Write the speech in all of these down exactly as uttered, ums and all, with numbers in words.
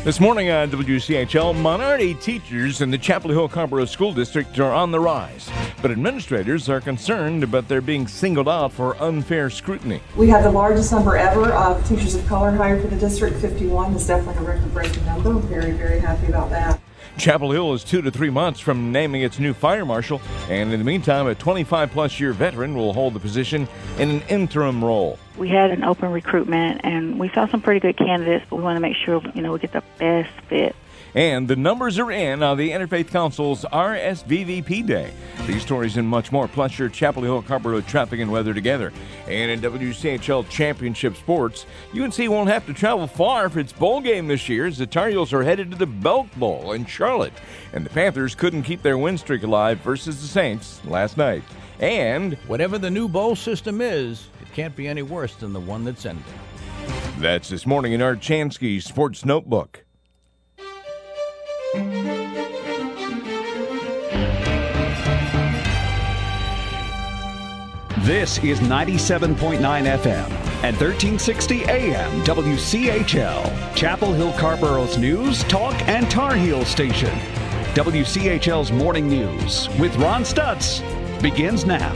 This morning on W C H L, minority teachers in the Chapel Hill-Carrboro School District are on the rise, but administrators are concerned about their being singled out for unfair scrutiny. We have the largest number ever of teachers of color hired for the district. fifty-one is definitely a record-breaking number. I'm very, very happy about that. Chapel Hill is two to three months from naming its new fire marshal, and in the meantime, a twenty-five plus year veteran will hold the position in an interim role. We had an open recruitment, and we saw some pretty good candidates, but we want to make sure, you know, we get the best fit. And the numbers are in on the Interfaith Council's R S V V P Day. These stories and much more, plus your Chapel Hill-Carrboro traffic and weather together. And in W C H L Championship Sports, U N C won't have to travel far for its bowl game this year, as the Tar Heels are headed to the Belk Bowl in Charlotte. And the Panthers couldn't keep their win streak alive versus the Saints last night. And whatever the new bowl system is, it can't be any worse than the one that's ending. That's this morning in Art Chansky's Sports Notebook. This is ninety-seven point nine F M and thirteen sixty A M W C H L, Chapel Hill-Carrboro's news, talk, and Tar Heel station. W C H L's Morning News with Ron Stutz begins now.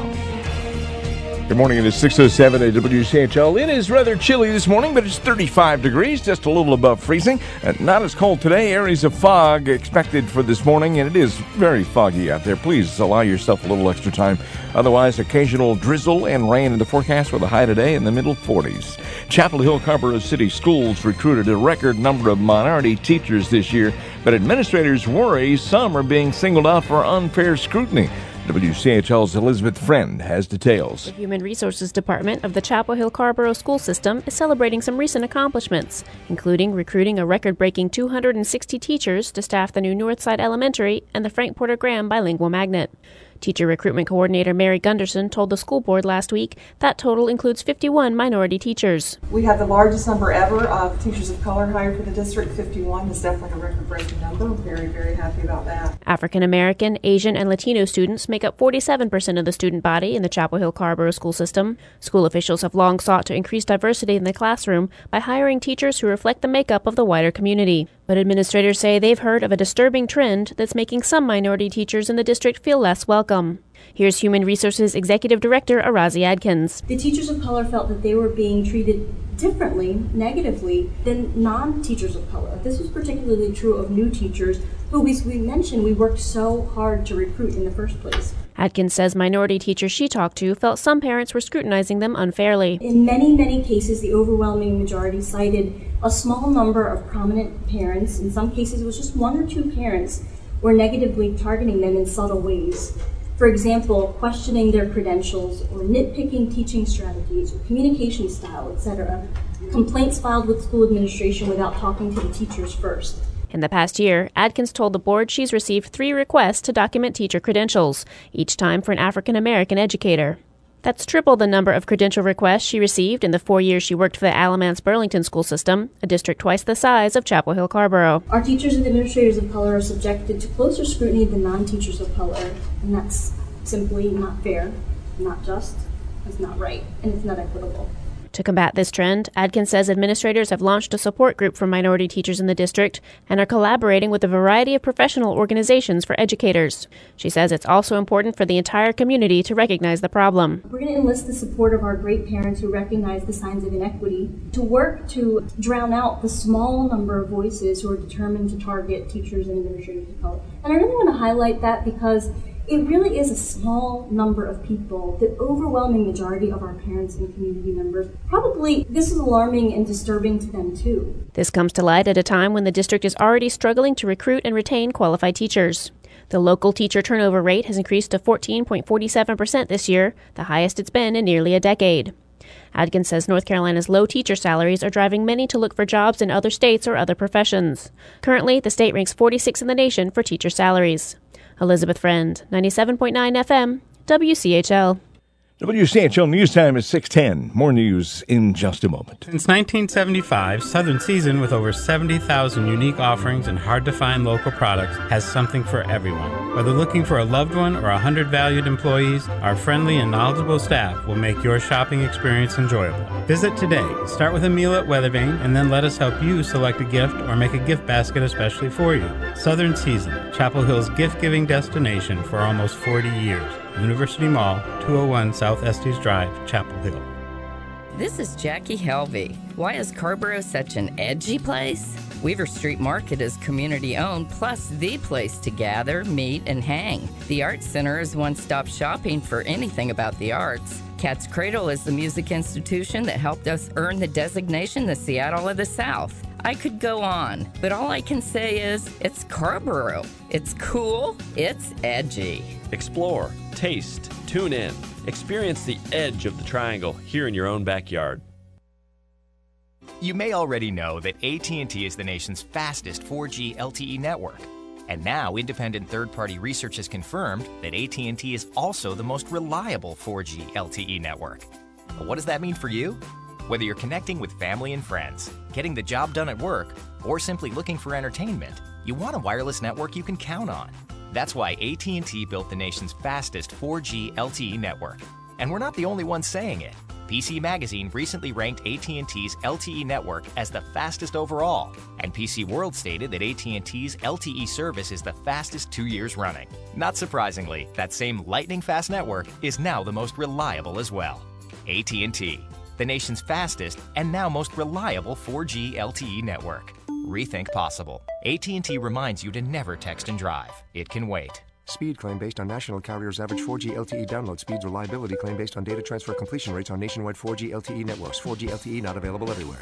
Good morning. It is six oh seven at W C H L. It is rather chilly this morning, but it's thirty-five degrees, just a little above freezing. Uh, not as cold today. Areas of fog expected for this morning, and it is very foggy out there. Please allow yourself a little extra time. Otherwise, occasional drizzle and rain in the forecast with a high today in the middle forties. Chapel Hill-Carrboro City Schools recruited a record number of minority teachers this year, but administrators worry some are being singled out for unfair scrutiny. W C H L's Elizabeth Friend has details. The Human Resources Department of the Chapel Hill-Carrboro School System is celebrating some recent accomplishments, including recruiting a record-breaking two hundred sixty teachers to staff the new Northside Elementary and the Frank Porter Graham Bilingual Magnet. Teacher Recruitment Coordinator Mary Gunderson told the school board last week that total includes fifty-one minority teachers. We have the largest number ever of teachers of color hired for the district. fifty-one is definitely a record-breaking number. I'm very, very happy about that. African American, Asian, and Latino students make up forty-seven percent of the student body in the Chapel Hill-Carrboro school system. School officials have long sought to increase diversity in the classroom by hiring teachers who reflect the makeup of the wider community. But administrators say they've heard of a disturbing trend that's making some minority teachers in the district feel less welcome. Here's Human Resources Executive Director Arazi Adkins. The teachers of color felt that they were being treated differently, negatively, than non-teachers of color. This was particularly true of new teachers who, as we mentioned, we worked so hard to recruit in the first place. Adkins says minority teachers she talked to felt some parents were scrutinizing them unfairly. In many, many cases, the overwhelming majority cited a small number of prominent parents. In some cases, it was just one or two parents were negatively targeting them in subtle ways. For example, questioning their credentials or nitpicking teaching strategies or communication style, et cetera. Complaints filed with school administration without talking to the teachers first. In the past year, Adkins told the board she's received three requests to document teacher credentials, each time for an African American educator. That's triple the number of credential requests she received in the four years she worked for the Alamance Burlington school system, a district twice the size of Chapel Hill-Carrboro. Our teachers and administrators of color are subjected to closer scrutiny than non-teachers of color, and that's simply not fair, not just, it's not right, and it's not equitable. To combat this trend, Adkins says administrators have launched a support group for minority teachers in the district and are collaborating with a variety of professional organizations for educators. She says it's also important for the entire community to recognize the problem. We're going to enlist the support of our great parents who recognize the signs of inequity to work to drown out the small number of voices who are determined to target teachers and administrators of color. And I really want to highlight that because it really is a small number of people. The overwhelming majority of our parents and community members, probably this is alarming and disturbing to them too. This comes to light at a time when the district is already struggling to recruit and retain qualified teachers. The local teacher turnover rate has increased to fourteen point four seven percent this year, the highest it's been in nearly a decade. Adkins says North Carolina's low teacher salaries are driving many to look for jobs in other states or other professions. Currently, the state ranks forty-sixth in the nation for teacher salaries. Elizabeth Friend, ninety-seven point nine F M, W C H L. W C H L News Time is six ten. More news in just a moment. Since nineteen seventy-five, Southern Season, with over seventy thousand unique offerings and hard-to-find local products, has something for everyone. Whether looking for a loved one or one hundred valued employees, our friendly and knowledgeable staff will make your shopping experience enjoyable. Visit today. Start with a meal at Weathervane, and then let us help you select a gift or make a gift basket especially for you. Southern Season, Chapel Hill's gift-giving destination for almost forty years. University Mall, two oh one South Estes Drive, Chapel Hill. This is Jackie Helvey. Why is Carrboro such an edgy place? Weaver Street Market is community-owned, plus the place to gather, meet, and hang. The Arts Center is one-stop shopping for anything about the arts. Cat's Cradle is the music institution that helped us earn the designation the Seattle of the South. I could go on, but all I can say is it's Carrboro. It's cool, it's edgy. Explore, taste, tune in. Experience the edge of the triangle here in your own backyard. You may already know that A T and T is the nation's fastest four G L T E network. And now independent third-party research has confirmed that A T and T is also the most reliable four G L T E network. But what does that mean for you? Whether you're connecting with family and friends, getting the job done at work, or simply looking for entertainment, you want a wireless network you can count on. That's why A T and T built the nation's fastest four G L T E network. And we're not the only ones saying it. P C Magazine recently ranked A T and T's L T E network as the fastest overall, and P C World stated that A T and T's L T E service is the fastest two years running. Not surprisingly, that same lightning-fast network is now the most reliable as well. A T and T, the nation's fastest and now most reliable four G L T E network. Rethink possible. A T and T reminds you to never text and drive. It can wait. Speed claim based on national carriers' average four G L T E download speeds. Reliability claim based on data transfer completion rates on nationwide four G L T E networks. four G L T E not available everywhere.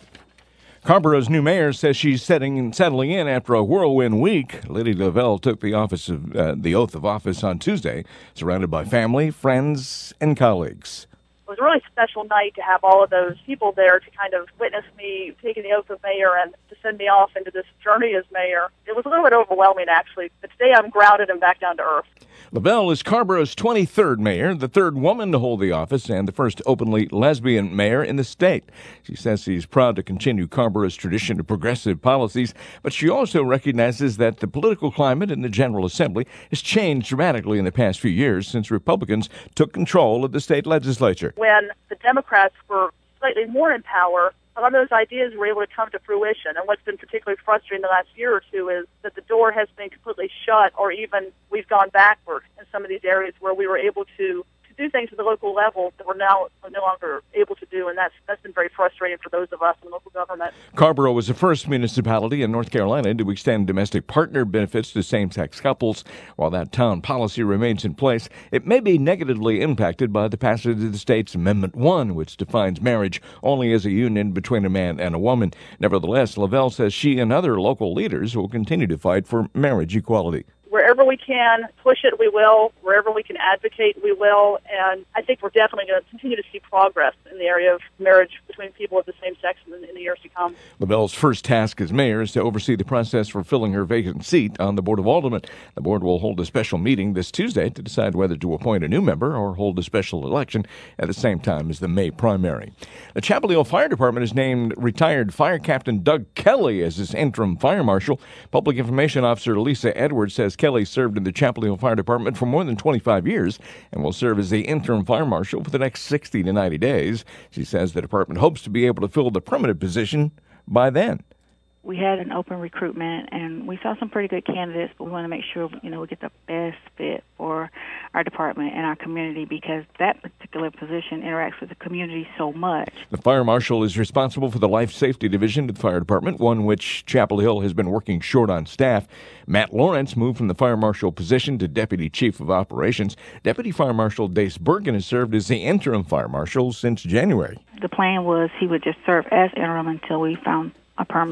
Carrboro's new mayor says she's setting, settling in after a whirlwind week. Liddy Lavelle took the office of uh, the oath of office on Tuesday, surrounded by family, friends, and colleagues. It was a really special night to have all of those people there to kind of witness me taking the oath of mayor and to send me off into this journey as mayor. It was a little bit overwhelming, actually, but today I'm grounded and back down to earth. Lavelle is Carrboro's twenty-third mayor, the third woman to hold the office, and the first openly lesbian mayor in the state. She says she's proud to continue Carrboro's tradition of progressive policies, but she also recognizes that the political climate in the General Assembly has changed dramatically in the past few years since Republicans took control of the state legislature. When the Democrats were slightly more in power, a lot of those ideas were able to come to fruition. And what's been particularly frustrating the last year or two is that the door has been completely shut, or even we've gone backward in some of these areas where we were able to, to do things at the local level that we're now no longer able to do. And that's that's been very frustrating for those of us in local government. Carrboro was the first municipality in North Carolina to extend domestic partner benefits to same-sex couples. While that town policy remains in place, it may be negatively impacted by the passage of the state's Amendment one, which defines marriage only as a union between a man and a woman. Nevertheless, Lavelle says she and other local leaders will continue to fight for marriage equality. Wherever we can push it, we will. Wherever we can advocate, we will. And I think we're definitely going to continue to see progress in the area of marriage between people of the same sex in the, in the years to come. Lavelle's first task as mayor is to oversee the process for filling her vacant seat on the Board of Aldermen. The board will hold a special meeting this Tuesday to decide whether to appoint a new member or hold a special election at the same time as the May primary. The Chapel Hill Fire Department has named retired Fire Captain Doug Kelly as its interim fire marshal. Public Information Officer Lisa Edwards says Kelly served in the Chapel Hill Fire Department for more than twenty-five years and will serve as the interim fire marshal for the next sixty to ninety days. She says the department hopes to be able to fill the permanent position by then. We had an open recruitment, and we saw some pretty good candidates, but we want to make sure, you know, we get the best fit for our department and our community, because that particular position interacts with the community so much. The fire marshal is responsible for the life safety division of the fire department, one which Chapel Hill has been working short on staff. Matt Lawrence moved from the fire marshal position to deputy chief of operations. Deputy Fire Marshal Dace Bergen has served as the interim fire marshal since January. The plan was he would just serve as interim until we found a permanent.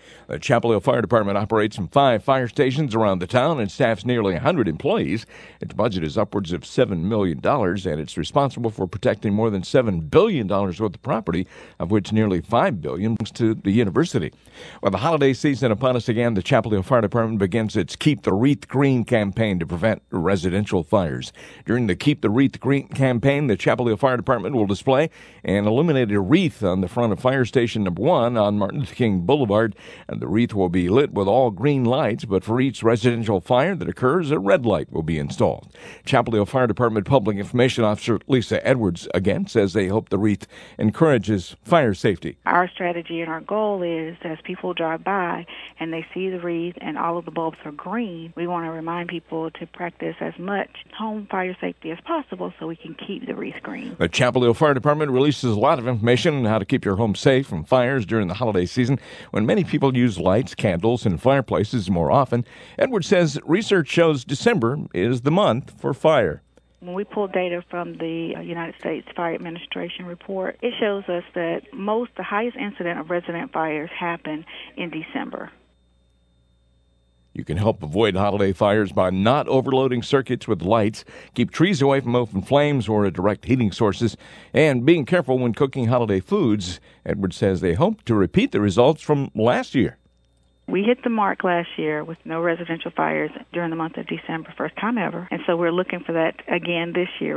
The Chapel Hill Fire Department operates from five fire stations around the town and staffs nearly one hundred employees. Its budget is upwards of seven million dollars, and it's responsible for protecting more than seven billion dollars worth of property, of which nearly five billion dollars belongs to the university. With the holiday season upon us again, the Chapel Hill Fire Department begins its Keep the Wreath Green campaign to prevent residential fires. During the Keep the Wreath Green campaign, the Chapel Hill Fire Department will display an illuminated wreath on the front of Fire Station Number One on Martin Luther King Boulevard, and the wreath will be lit with all green lights, but for each residential fire that occurs, a red light will be installed. Chapel Hill Fire Department Public Information Officer Lisa Edwards again says they hope the wreath encourages fire safety. Our strategy and our goal is, as people drive by and they see the wreath and all of the bulbs are green, we want to remind people to practice as much home fire safety as possible so we can keep the wreath green. The Chapel Hill Fire Department releases a lot of information on how to keep your home safe from fires during the holiday season when many people use lights, candles, and fireplaces more often. Edwards says research shows December is the month for fire. When we pull data from the United States Fire Administration report, it shows us that most, the highest incident of resident fires happen in December. You can help avoid holiday fires by not overloading circuits with lights, keep trees away from open flames or direct heating sources, and being careful when cooking holiday foods. Edwards says they hope to repeat the results from last year. We hit the mark last year with no residential fires during the month of December, first time ever, and so we're looking for that again this year.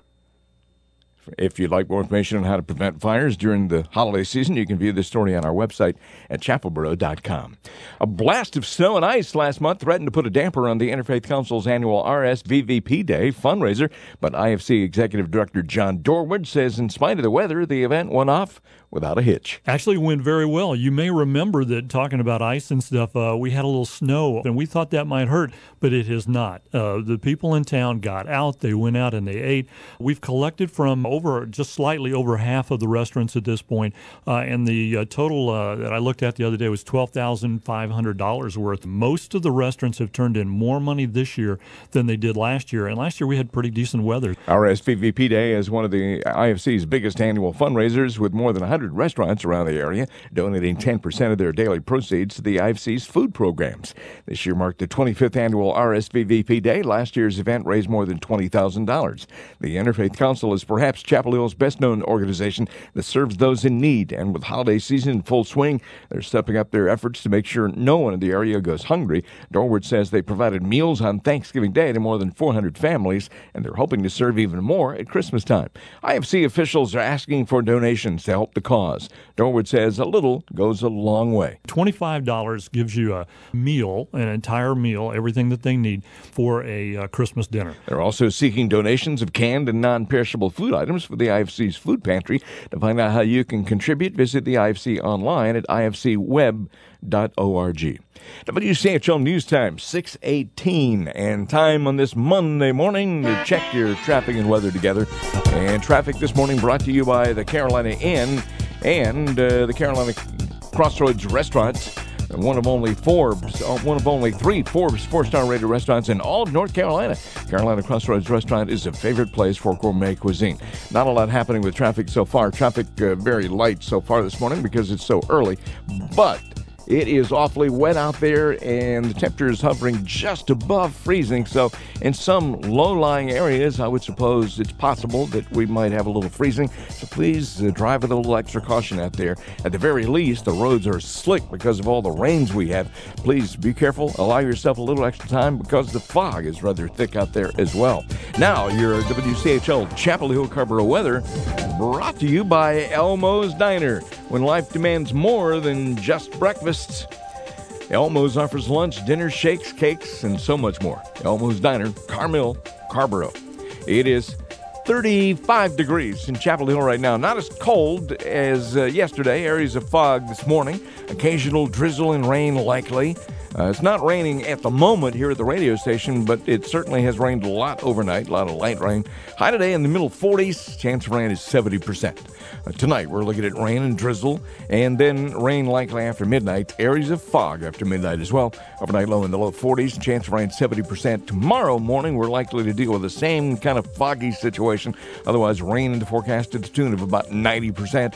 If you'd like more information on how to prevent fires during the holiday season, you can view this story on our website at chapel borough dot com. A blast of snow and ice last month threatened to put a damper on the Interfaith Council's annual R S V V P Day fundraiser, but I F C Executive Director John Dorward says in spite of the weather, the event went off without a hitch. Actually went very well. You may remember that, talking about ice and stuff, uh, we had a little snow, and we thought that might hurt, but it has not. Uh, the people in town got out, they went out and they ate. We've collected from over, just slightly over half of the restaurants at this point, uh, and the uh, total uh, that I looked at the other day was twelve thousand five hundred dollars worth. Most of the restaurants have turned in more money this year than they did last year, and last year we had pretty decent weather. R S V V P Day is one of the I F C's biggest annual fundraisers, with more than one hundred restaurants around the area donating ten percent of their daily proceeds to the I F C's food programs. This year marked the twenty-fifth annual R S V V P Day. Last year's event raised more than twenty thousand dollars. The Interfaith Council is perhaps Chapel Hill's best-known organization that serves those in need, and with holiday season in full swing, they're stepping up their efforts to make sure no one in the area goes hungry. Dorward says they provided meals on Thanksgiving Day to more than four hundred families, and they're hoping to serve even more at Christmas time. I F C officials are asking for donations to help the cause. Dorward says a little goes a long way. twenty-five dollars gives you a meal, an entire meal, everything that they need for a uh, Christmas dinner. They're also seeking donations of canned and non-perishable food items for the I F C's food pantry. To find out how you can contribute, visit the I F C online at I F C web dot org. W C H L News Time, six eighteen, and time on this Monday morning to check your traffic and weather together. And traffic this morning brought to you by the Carolina Inn and uh, the Carolina Crossroads Restaurant, one of only four, one of only three Forbes four-star rated restaurants in all of North Carolina. Carolina Crossroads Restaurant is a favorite place for gourmet cuisine. Not a lot happening with traffic so far. Traffic uh, very light so far this morning because it's so early, but it is awfully wet out there, and the temperature is hovering just above freezing. So in some low-lying areas, I would suppose it's possible that we might have a little freezing. So please uh, drive with a little extra caution out there. At the very least, the roads are slick because of all the rains we have. Please be careful. Allow yourself a little extra time because the fog is rather thick out there as well. Now, your W C H L Chapel Hill Carrboro weather brought to you by Elmo's Diner. When life demands more than just breakfast, Elmo's offers lunch, dinner, shakes, cakes, and so much more. Elmo's Diner, Carmel, Carrboro. It is thirty-five degrees in Chapel Hill right now. Not as cold as uh, yesterday. Areas of fog this morning. Occasional drizzle and rain likely. Uh, it's not raining at the moment here at the radio station, but it certainly has rained a lot overnight, a lot of light rain. High today in the middle forties, chance of rain is seventy percent. Uh, tonight we're looking at rain and drizzle, and then rain likely after midnight. Areas of fog after midnight as well. Overnight low in the low forties, chance of rain seventy percent. Tomorrow morning we're likely to deal with the same kind of foggy situation. Otherwise, rain in the forecast to the tune of about ninety percent.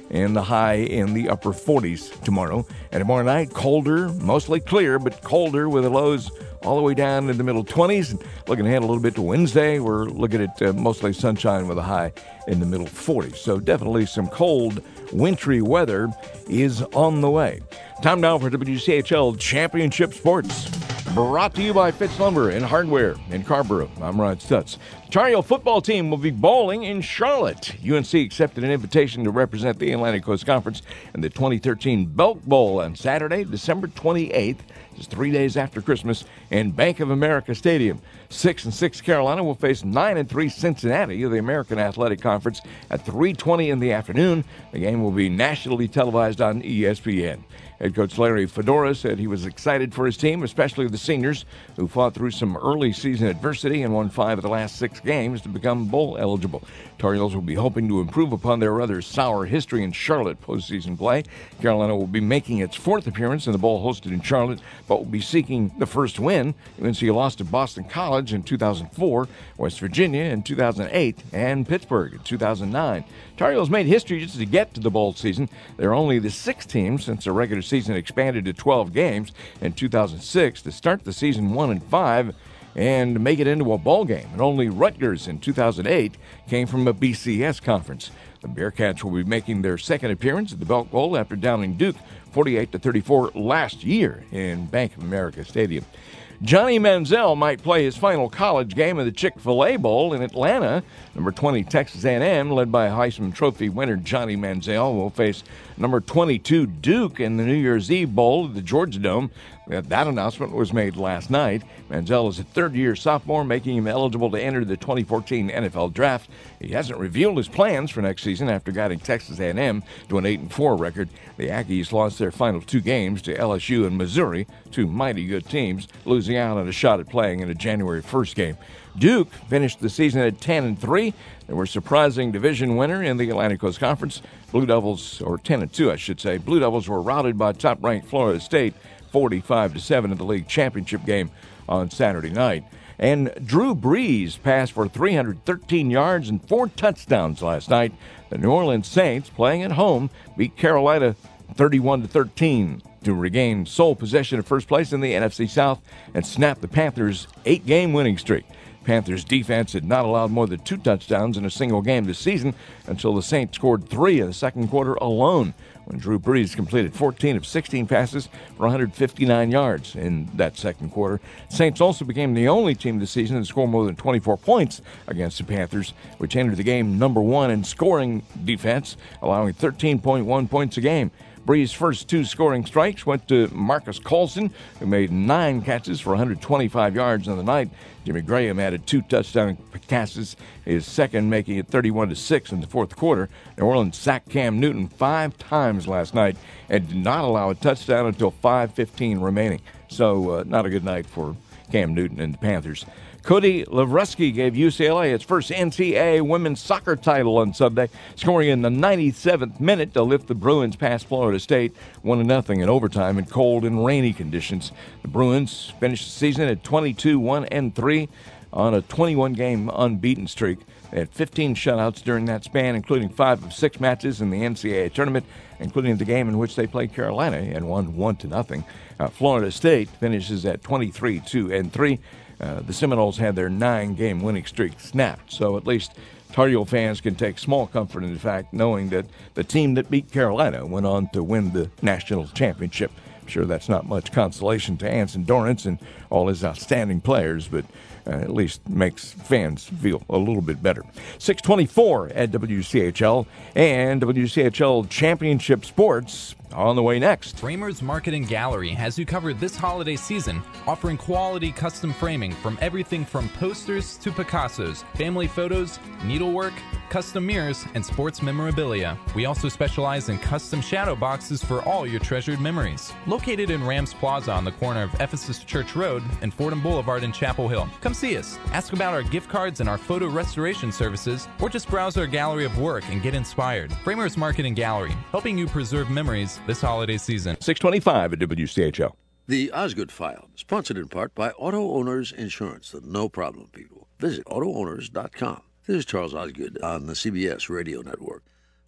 and the high in the upper forties tomorrow. And tomorrow night, colder, mostly clear, but colder with the lows all the way down in the middle twenties. And looking ahead a little bit to Wednesday, we're looking at uh, mostly sunshine with a high in the middle forties. So definitely some cold, wintry weather is on the way. Time now for W C H L Championship Sports. Brought to you by Fitz Lumber and Hardware in Carrboro. I'm Rod Stutz. The Tar Heel football team will be bowling in Charlotte. U N C accepted an invitation to represent the Atlantic Coast Conference in the twenty thirteen Belk Bowl on Saturday, December twenty-eighth, just three days after Christmas, in Bank of America Stadium. Six and six Carolina will face nine and three Cincinnati of the American Athletic Conference at three twenty in the afternoon. The game will be nationally televised on E S P N. Head coach Larry Fedora said he was excited for his team, especially the seniors, who fought through some early season adversity and won five of the last six games to become bowl eligible. Tar Heels will be hoping to improve upon their rather sour history in Charlotte postseason play. Carolina will be making its fourth appearance in the bowl hosted in Charlotte, but will be seeking the first win. U N C lost to Boston College in two thousand four, West Virginia in two thousand eight, and Pittsburgh in two thousand nine. Tar Heels made history just to get to the bowl season. They're only the sixth team since the regular season expanded to twelve games in two thousand six to start the season one and five and make it into a bowl game. And only Rutgers in two thousand eight came from a B C S conference. The Bearcats will be making their second appearance at the Belk Bowl after downing Duke forty-eight to thirty-four last year in Bank of America Stadium. Johnny Manziel might play his final college game in the Chick-fil-A Bowl in Atlanta. Number twenty Texas A and M, led by Heisman Trophy winner Johnny Manziel, will face number twenty-two Duke in the New Year's Eve Bowl at the Georgia Dome. That announcement was made last night. Manziel is a third-year sophomore, making him eligible to enter the twenty fourteen N F L Draft. He hasn't revealed his plans for next season after guiding Texas A and M to an eight and four record. The Aggies lost their final two games to L S U and Missouri, two mighty good teams, losing out on a shot at playing in a January first game. Duke finished the season at ten and three. They were surprising division winner in the Atlantic Coast Conference. Blue Devils, or ten and two, I should say. Blue Devils were routed by top-ranked Florida State, forty-five to seven in the league championship game on Saturday night. And Drew Brees passed for three hundred thirteen yards and four touchdowns last night. The New Orleans Saints, playing at home, beat Carolina thirty-one to thirteen to regain sole possession of first place in the N F C South and snap the Panthers' eight-game winning streak. Panthers defense had not allowed more than two touchdowns in a single game this season until the Saints scored three in the second quarter alone, when Drew Brees completed fourteen of sixteen passes for one hundred fifty-nine yards in that second quarter. Saints also became the only team this season to score more than twenty-four points against the Panthers, which entered the game number one in scoring defense, allowing thirteen point one points a game. Brees' first two scoring strikes went to Marcus Colson, who made nine catches for one hundred twenty-five yards on the night. Jimmy Graham added two touchdown passes, his second making it thirty-one to six in the fourth quarter. New Orleans sacked Cam Newton five times last night and did not allow a touchdown until five fifteen remaining. So uh, not a good night for Cam Newton and the Panthers. Cody Lavreski gave U C L A its first N C double A women's soccer title on Sunday, scoring in the ninety-seventh minute to lift the Bruins past Florida State one to nothing in overtime in cold and rainy conditions. The Bruins finished the season at twenty-two one and three on a twenty-one game unbeaten streak. They had fifteen shutouts during that span, including five of six matches in the N C double A tournament, including the game in which they played Carolina and won one to nothing. Uh, Florida State finishes at twenty-three two and three. Uh, the Seminoles had their nine-game winning streak snapped, so at least Tar Heel fans can take small comfort in the fact knowing that the team that beat Carolina went on to win the national championship. I'm sure that's not much consolation to Anson Dorrance and all his outstanding players, but uh, at least makes fans feel a little bit better. six twenty-four at W C H L, and W C H L Championship Sports on the way next. Framers Market and Gallery has you covered this holiday season, offering quality custom framing from everything from posters to Picassos, family photos, needlework, custom mirrors, and sports memorabilia. We also specialize in custom shadow boxes for all your treasured memories. Located in Rams Plaza on the corner of Ephesus Church Road and Fordham Boulevard in Chapel Hill. Come see us, ask about our gift cards and our photo restoration services, or just browse our gallery of work and get inspired. Framers Market and Gallery, helping you preserve memories this holiday season. six twenty-five at W C H L. The Osgood File, sponsored in part by Auto Owners Insurance, the no problem people. Visit auto owners dot com. This is Charles Osgood on the C B S Radio Network.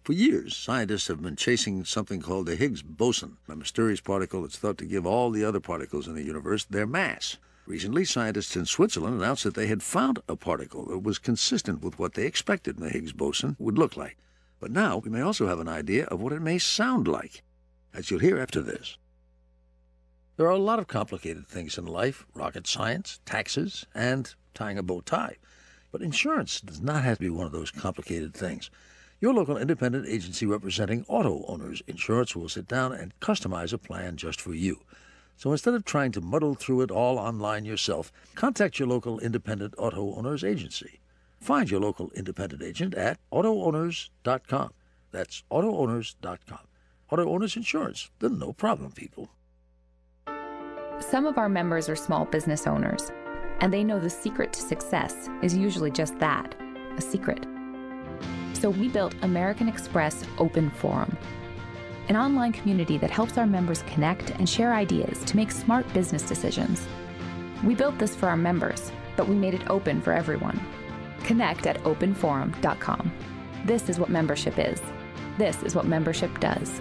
For years, scientists have been chasing something called the Higgs boson, a mysterious particle that's thought to give all the other particles in the universe their mass. Recently, scientists in Switzerland announced that they had found a particle that was consistent with what they expected the Higgs boson would look like. But now we may also have an idea of what it may sound like, as you'll hear after this. There are a lot of complicated things in life: rocket science, taxes, and tying a bow tie. But insurance does not have to be one of those complicated things. Your local independent agency representing auto owners insurance will sit down and customize a plan just for you. So instead of trying to muddle through it all online yourself, contact your local independent auto owners agency. Find your local independent agent at auto owners dot com. That's auto owners dot com. Auto Owners Insurance, the no problem people. Some of our members are small business owners, and they know the secret to success is usually just that, a secret. So we built American Express Open Forum, an online community that helps our members connect and share ideas to make smart business decisions. We built this for our members, but we made it open for everyone. Connect at open forum dot com. This is what membership is. This is what membership does.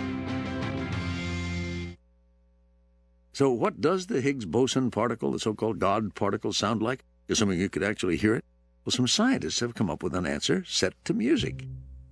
So what does the Higgs boson particle, the so-called God particle, sound like? Assuming you could actually hear it? Well, some scientists have come up with an answer set to music.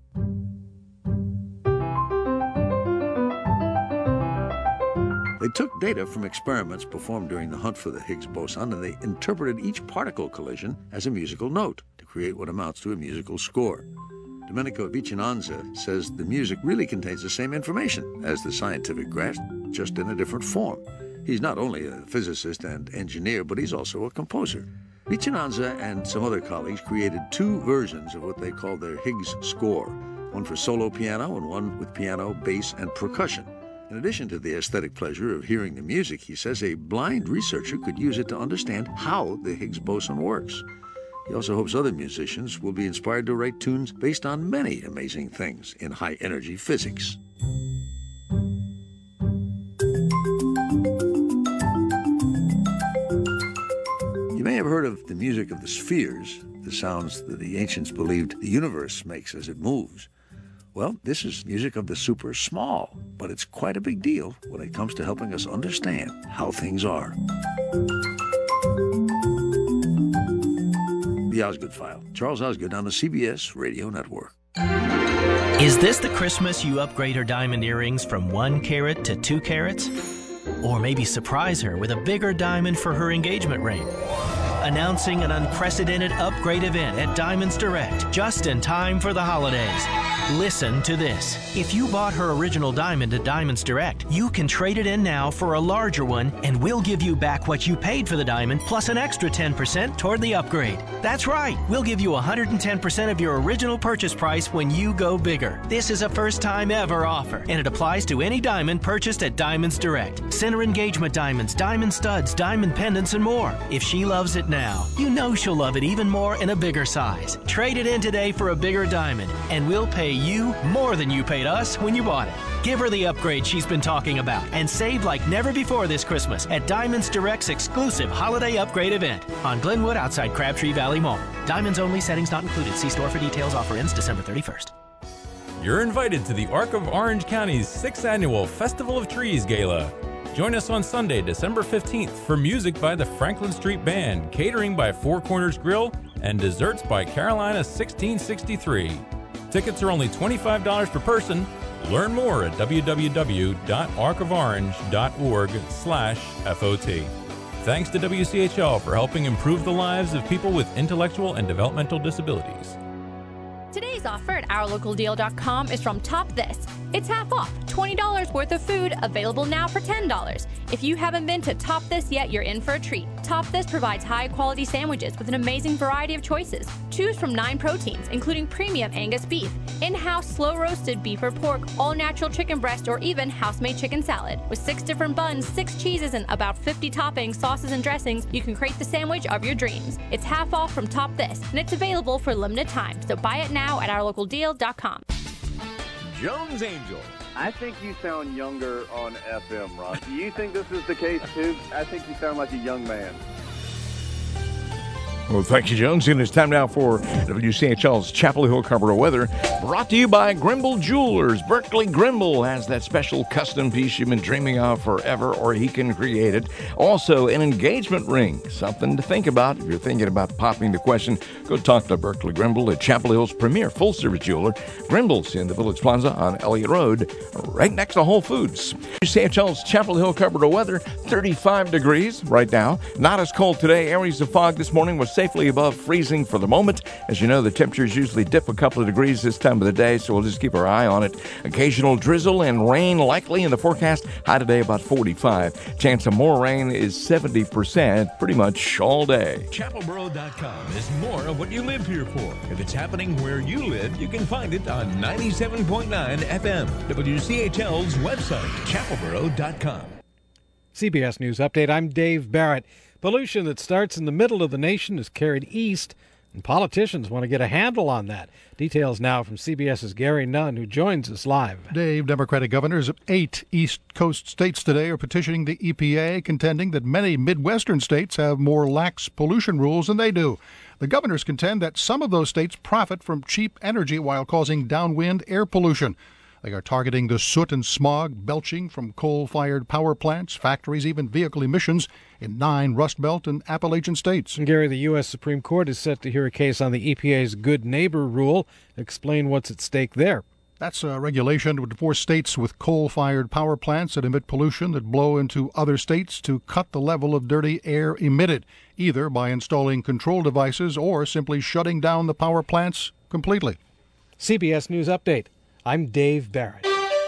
They took data from experiments performed during the hunt for the Higgs boson, and they interpreted each particle collision as a musical note to create what amounts to a musical score. Domenico Vicinanza says the music really contains the same information as the scientific graphs, just in a different form. He's not only a physicist and engineer, but he's also a composer. Vicinanza and some other colleagues created two versions of what they call their Higgs score, one for solo piano and one with piano, bass, and percussion. In addition to the aesthetic pleasure of hearing the music, he says a blind researcher could use it to understand how the Higgs boson works. He also hopes other musicians will be inspired to write tunes based on many amazing things in high-energy physics. You may have heard of the music of the spheres, the sounds that the ancients believed the universe makes as it moves. Well, this is music of the super small, but it's quite a big deal when it comes to helping us understand how things are. The Osgood File. Charles Osgood on the C B S Radio Network. Is this the Christmas you upgrade her diamond earrings from one carat to two carats? Or maybe surprise her with a bigger diamond for her engagement ring? Announcing an unprecedented upgrade event at Diamonds Direct, just in time for the holidays. Listen to this. If you bought her original diamond at Diamonds Direct, you can trade it in now for a larger one, and we'll give you back what you paid for the diamond, plus an extra ten percent toward the upgrade. That's right. We'll give you one hundred ten percent of your original purchase price when you go bigger. This is a first-time ever offer, and it applies to any diamond purchased at Diamonds Direct. Center engagement diamonds, diamond studs, diamond pendants, and more. If she loves it now, you know she'll love it even more in a bigger size. Trade it in today for a bigger diamond, and we'll pay you more than you paid us when you bought it. Give her the upgrade she's been talking about and save like never before this Christmas at Diamonds Direct's exclusive holiday upgrade event on Glenwood outside Crabtree Valley Mall. Diamonds only, settings not included. See store for details. Offer ends December thirty-first. You're invited to the Arc of Orange County's sixth Annual Festival of Trees Gala. Join us on Sunday, December fifteenth for music by the Franklin Street Band, catering by Four Corners Grill, and desserts by Carolina sixteen sixty-three. Tickets are only twenty-five dollars per person. Learn more at w w w dot arc of orange dot org slash F O T. Thanks to W C H L for helping improve the lives of people with intellectual and developmental disabilities. Today's offer at our local deal dot com is from Top This. It's half off, twenty dollars worth of food available now for ten dollars. If you haven't been to Top This yet, you're in for a treat. Top This provides high-quality sandwiches with an amazing variety of choices. Choose from nine proteins, including premium Angus beef, in-house slow-roasted beef or pork, all-natural chicken breast, or even house-made chicken salad. With six different buns, six cheeses, and about fifty toppings, sauces, and dressings, you can create the sandwich of your dreams. It's half off from Top This, and it's available for a limited time, so buy it now at our local deal dot com. Jones Angel. I think you sound younger on F M, Ron. Do you think this is the case, too? I think you sound like a young man. Well, thank you, Jones. And it's time now for W C H L's Chapel Hill Carrboro weather, brought to you by Grimble Jewelers. Berkeley Grimble has that special custom piece you've been dreaming of forever, or he can create it. Also, an engagement ring, something to think about. If you're thinking about popping the question, go talk to Berkeley Grimble at Chapel Hill's premier full-service jeweler. Grimble's in the Village Plaza on Elliott Road, right next to Whole Foods. W C H L's Chapel Hill Carrboro weather, thirty-five degrees right now. Not as cold today. Areas of fog this morning was safely above freezing for the moment. As you know, the temperatures usually dip a couple of degrees this time of the day, so we'll just keep our eye on it. Occasional drizzle and rain likely in the forecast. High today about forty-five. Chance of more rain is seventy percent pretty much all day. Chapel Boro dot com is more of what you live here for. If it's happening where you live, you can find it on ninety-seven point nine F M. W C H L's website, Chapel Boro dot com. C B S News Update, I'm Dave Barrett. Pollution that starts in the middle of the nation is carried east, and politicians want to get a handle on that. Details now from CBS's Gary Nunn, who joins us live. Dave, Democratic governors of eight East Coast states today are petitioning the E P A, contending that many Midwestern states have more lax pollution rules than they do. The governors contend that some of those states profit from cheap energy while causing downwind air pollution. They are targeting the soot and smog belching from coal-fired power plants, factories, even vehicle emissions in nine Rust Belt and Appalachian states. And Gary, the U S Supreme Court is set to hear a case on the E P A's Good Neighbor rule. Explain what's at stake there. That's a regulation that would force states with coal-fired power plants that emit pollution that blow into other states to cut the level of dirty air emitted, either by installing control devices or simply shutting down the power plants completely. C B S News Update. I'm Dave Barrett.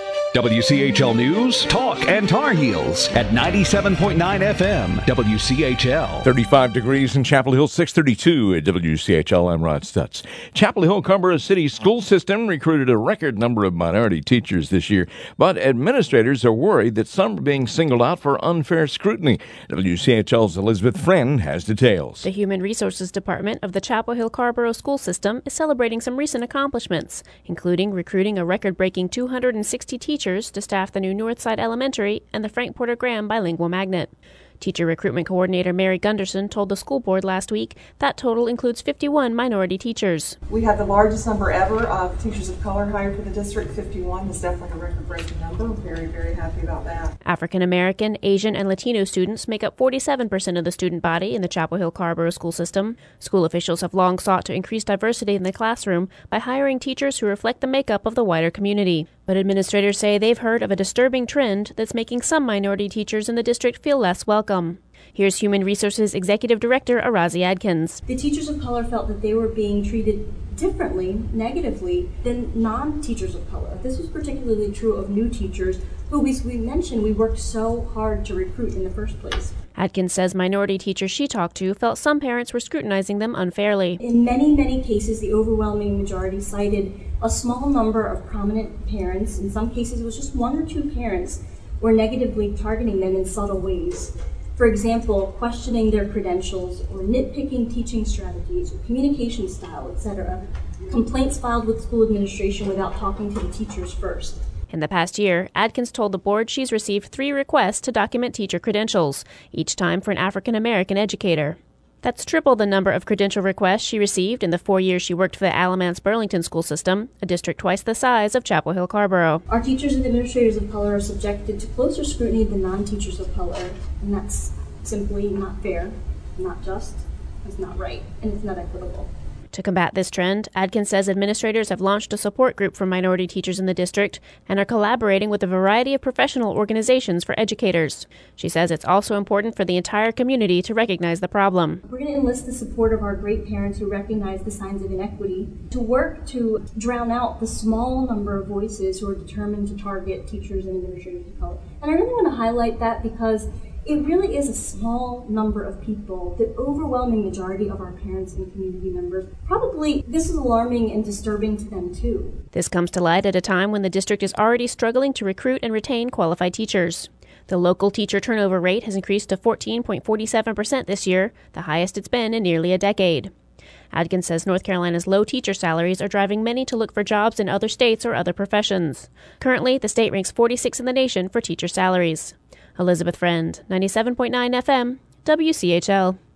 W C H L News, Talk, and Tar Heels at ninety-seven point nine F M, W C H L. thirty-five degrees in Chapel Hill, six thirty-two at W C H L. I'm Rod Stutz. Chapel Hill Carrboro City School System recruited a record number of minority teachers this year, but administrators are worried that some are being singled out for unfair scrutiny. W C H L's Elizabeth Friend has details. The Human Resources Department of the Chapel Hill Carrboro School System is celebrating some recent accomplishments, including recruiting a record-breaking two hundred sixty teachers to staff the new Northside Elementary and the Frank Porter Graham Bilingual Magnet. Teacher Recruitment Coordinator Mary Gunderson told the school board last week that total includes fifty-one minority teachers. We have the largest number ever of teachers of color hired for the district. fifty-one is definitely a record-breaking number. We're very, very happy about that. African American, Asian, and Latino students make up forty-seven percent of the student body in the Chapel Hill Carrboro school system. School officials have long sought to increase diversity in the classroom by hiring teachers who reflect the makeup of the wider community. But administrators say they've heard of a disturbing trend that's making some minority teachers in the district feel less welcome. Here's Human Resources Executive Director Arazi Adkins. The teachers of color felt that they were being treated differently, negatively, than non-teachers of color. This was particularly true of new teachers who we, we mentioned we worked so hard to recruit in the first place. Adkins says minority teachers she talked to felt some parents were scrutinizing them unfairly. In many, many cases, the overwhelming majority cited a small number of prominent parents. In some cases, it was just one or two parents were negatively targeting them in subtle ways. For example, questioning their credentials or nitpicking teaching strategies or communication style, et cetera. Complaints filed with school administration without talking to the teachers first. In the past year, Adkins told the board she's received three requests to document teacher credentials, each time for an African American educator. That's triple the number of credential requests she received in the four years she worked for the Alamance Burlington School System, a district twice the size of Chapel Hill Carrboro. Our teachers and administrators of color are subjected to closer scrutiny than non-teachers of color, and that's simply not fair, not just, it's not right, and it's not equitable. To combat this trend, Adkins says administrators have launched a support group for minority teachers in the district and are collaborating with a variety of professional organizations for educators. She says it's also important for the entire community to recognize the problem. We're going to enlist the support of our great parents who recognize the signs of inequity to work to drown out the small number of voices who are determined to target teachers and administrators of color. And I really want to highlight that because it really is a small number of people, the overwhelming majority of our parents and community members. Probably this is alarming and disturbing to them too. This comes to light at a time when the district is already struggling to recruit and retain qualified teachers. The local teacher turnover rate has increased to fourteen point four seven percent this year, the highest it's been in nearly a decade. Adkins says North Carolina's low teacher salaries are driving many to look for jobs in other states or other professions. Currently, the state ranks forty-sixth in the nation for teacher salaries. Elizabeth Friend, ninety-seven point nine F M, W C H L.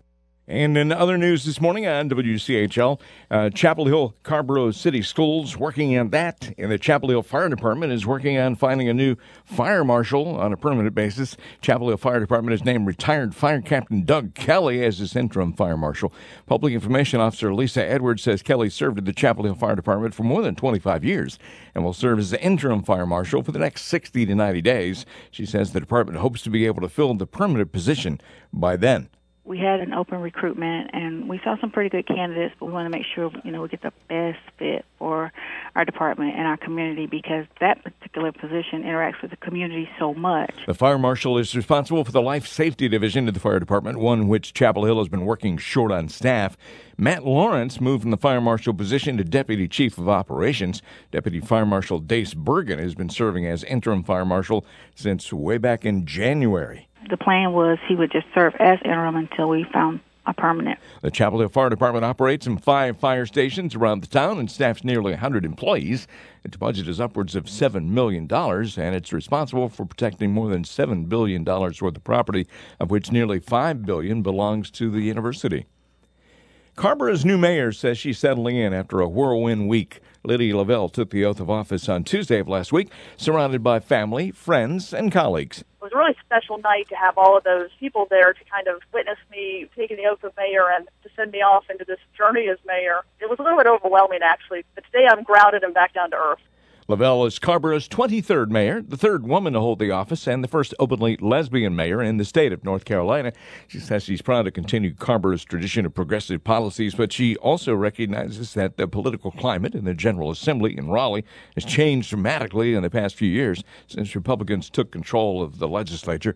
And in other news this morning on W C H L, uh, Chapel Hill Carrboro City Schools working on that, and the Chapel Hill Fire Department is working on finding a new fire marshal on a permanent basis. Chapel Hill Fire Department has named retired Fire Captain Doug Kelly as its interim fire marshal. Public Information Officer Lisa Edwards says Kelly served at the Chapel Hill Fire Department for more than twenty-five years and will serve as the interim fire marshal for the next sixty to ninety days. She says the department hopes to be able to fill the permanent position by then. We had an open recruitment, and we saw some pretty good candidates, but we want to make sure, you know, we get the best fit for our department and our community because that particular position interacts with the community so much. The fire marshal is responsible for the life safety division of the fire department, one which Chapel Hill has been working short on staff. Matt Lawrence moved from the fire marshal position to deputy chief of operations. Deputy Fire Marshal Dace Bergen has been serving as interim fire marshal since way back in January. The plan was he would just serve as interim until we found a permanent. The Chapel Hill Fire Department operates in five fire stations around the town and staffs nearly one hundred employees. Its budget is upwards of seven million dollars, and it's responsible for protecting more than seven billion dollars worth of property, of which nearly five billion dollars belongs to the university. Carrboro's new mayor says she's settling in after a whirlwind week. Lydia Lavelle took the oath of office on Tuesday of last week, surrounded by family, friends, and colleagues. It was a really special night to have all of those people there to kind of witness me taking the oath of mayor and to send me off into this journey as mayor. It was a little bit overwhelming, actually, but today I'm grounded and back down to earth. Lavelle is Carrboro's twenty-third mayor, the third woman to hold the office, and the first openly lesbian mayor in the state of North Carolina. She says she's proud to continue Carrboro's tradition of progressive policies, but she also recognizes that the political climate in the General Assembly in Raleigh has changed dramatically in the past few years since Republicans took control of the legislature.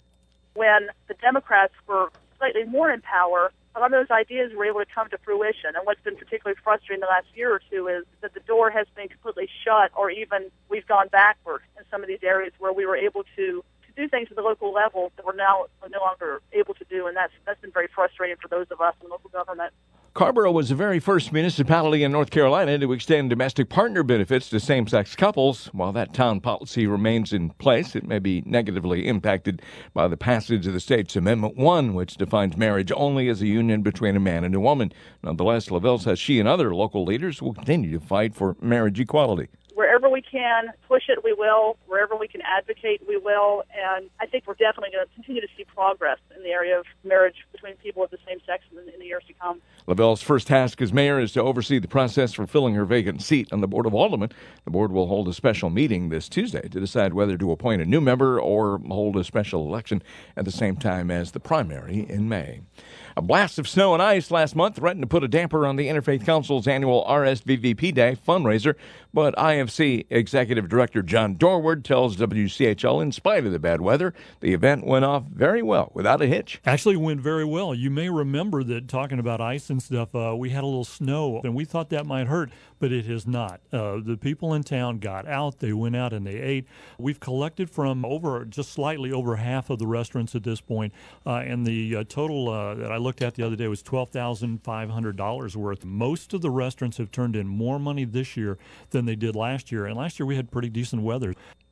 When the Democrats were slightly more in power, a lot of those ideas were able to come to fruition. And what's been particularly frustrating the last year or two is that the door has been completely shut, or even we've gone backward in some of these areas where we were able to, to do things at the local level that we're now no longer able to do. And that's, that's been very frustrating for those of us in local government. Carrboro was the very first municipality in North Carolina to extend domestic partner benefits to same-sex couples. While that town policy remains in place, it may be negatively impacted by the passage of the state's Amendment one, which defines marriage only as a union between a man and a woman. Nonetheless, Lavelle says she and other local leaders will continue to fight for marriage equality. Wherever we can push it, we will. Wherever we can advocate, we will. And I think we're definitely going to continue to see progress in the area of marriage between people of the same sex in, in the years to come. Lavelle's first task as mayor is to oversee the process for filling her vacant seat on the Board of Aldermen. The board will hold a special meeting this Tuesday to decide whether to appoint a new member or hold a special election at the same time as the primary in May. A blast of snow and ice last month threatened to put a damper on the Interfaith Council's annual R S V V P Day fundraiser, but I F C Executive Director John Dorward tells W C H L in spite of the bad weather, the event went off very well, without a hitch. Actually went very well. You may remember that talking about ice and stuff, uh, we had a little snow, and we thought that might hurt, but it has not. Uh, the people in town got out, they went out and they ate. We've collected from over, just slightly over half of the restaurants at this point, uh, and the uh, total uh, that I looked at the other day was twelve thousand five hundred dollars worth. Most of the restaurants have turned in more money this year than they did last year, and last year we had pretty decent weather.